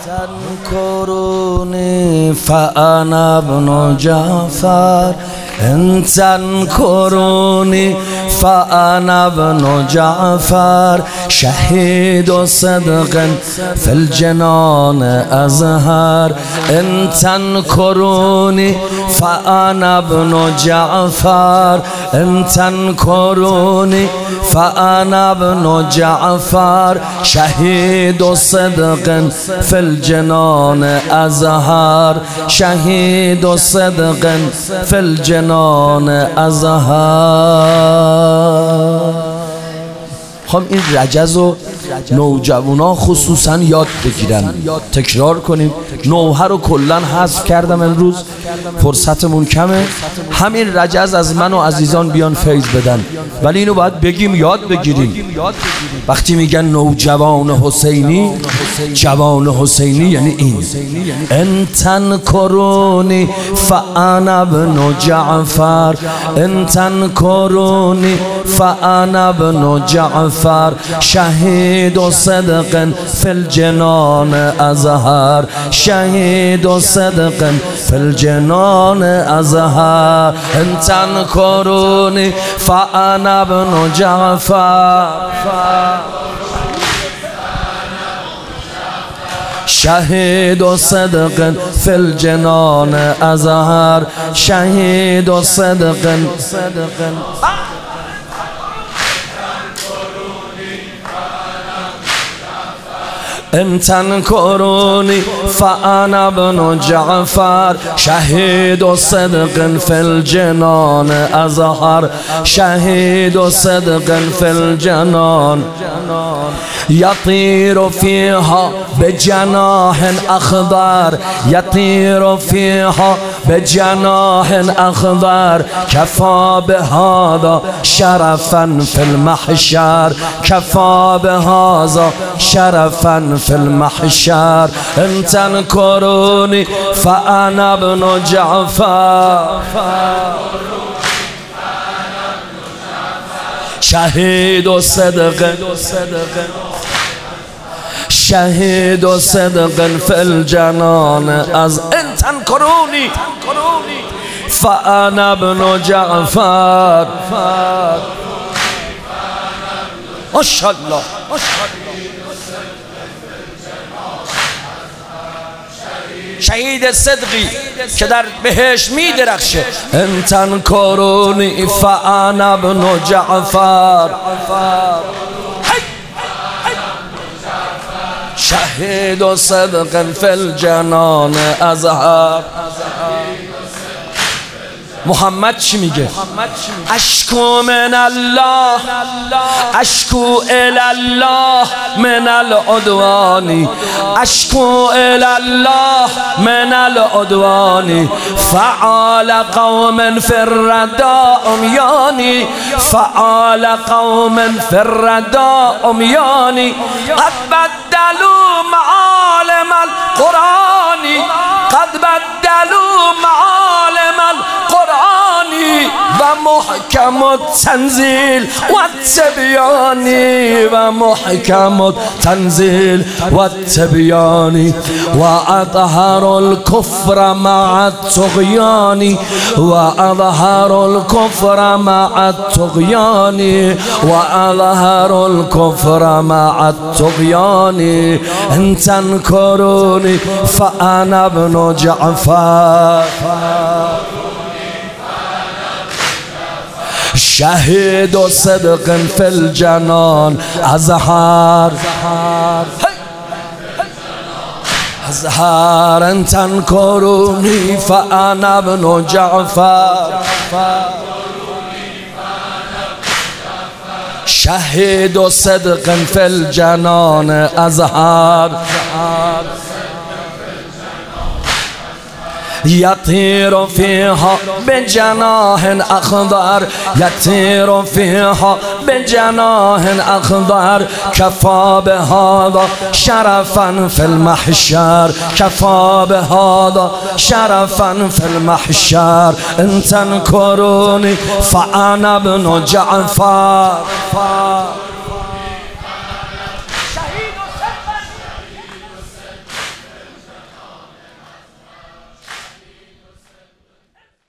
تذكروني فأنا ابن جعفر إن تذكروني فأنا ابن جعفر شهيد صدق في الجنان أزهر إن تذكروني فأنا ابن جعفر إن تذكروني فأنا ابن جعفر شهيد صدق في الجنان أزهر شهيد صدق في الجنان أزهر. خب این رجز و نوجوانا خصوصا یاد بگیرن، تکرار کنیم. نوحه رو کلا حذف کردم امروز، فرصتمون کمه. همین رجز از من و عزیزان بیان فیض بدن، ولی اینو باید بگیم، یاد بگیریم. وقتی میگن نوجوان حسینی، جوان حسینی یعنی این. ان تذکرونی فانا ابن جعفر ان تذکرونی فانا ابن جعفر شهید صدق في الجنان أزهر شهيد صدق في الجنان أزهر إن تذكروني فأنا ابن جعفر شهيد صدق في الجنان أزهر شهيد صدق إن تذكروني فأنا ابن جعفر شهيد صدق في الجنان أزهر شهيد صدق في الجنان يطير فيها بجناح أخضر يطير فيها بجناح أخضر كفى بهذا شرفا في المحشر كفى بهذا شرفا في المحشر إن تذكروني فأنا ابن جعفر شهيد صدق شهيد صدق في الجنان إن تذكروني فأنا ابن جعفر ما شاء الله شهید صدقی که در بهشت می درخشه. ان تذکرونی فانا ابن جعفر شهید صدق فی الجنان أزهر. محمد چی میگه؟ اشکو من الله اشکو الی الله من العدوان اشکو الی الله من العدوان فعال قوم فی الرداء عمیان فعال قوم فی الرداء عمیان قد بدلوا معالم القرآن قد بدلوا معالم القرآن ومحكم التنزيل والتبيان ومحكم التنزيل والتبيان وأظهر الكفر مع الطغيان وأظهر الكفر مع الطغيان وأظهر الكفر مع الطغيان إن تذكروني فأنا ابن جعفر شهيد صدق في الجنان أزهر أزهر إن تذكروني فأنا ابن جعفر شهيد صدق في الجنان أزهر يطير فيها بجناح أخضر يطير فيها بجناح أخضر كفى بهذا شرفا في المحشر كفى بهذا شرفا في المحشر إن تذكروني فأنا ابن جعفر